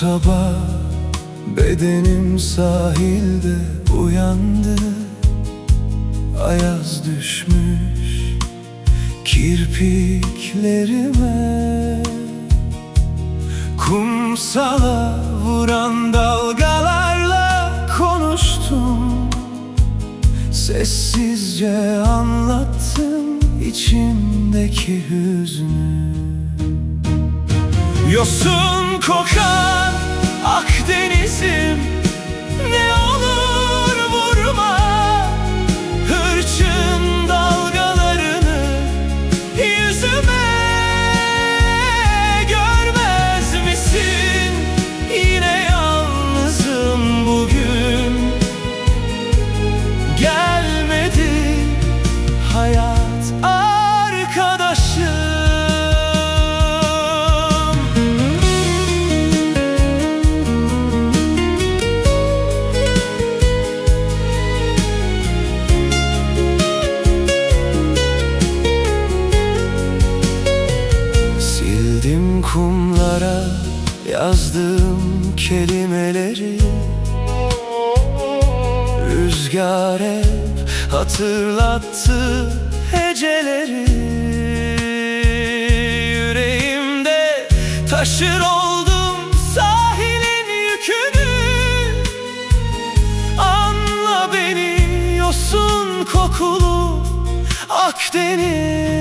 sabah bedenim sahilde uyandı. Ayaz düşmüş kirpiklerime, kumsala vuran dalgalarla konuştum. Sessizce anlattım içimdeki hüznü. Yosun kokan Akdeniz'im, ne olur vurma hırçın dalgalarını yüzüme. Görmez misin yine yalnızım bugün. Gelmedi hayat arkadaşım. Kumlara yazdığım kelimeleri rüzgar hep hatırlattı heceleri. Yüreğimde taşır oldum sahilin yükünü. Anla beni yosun kokulu Akdeniz.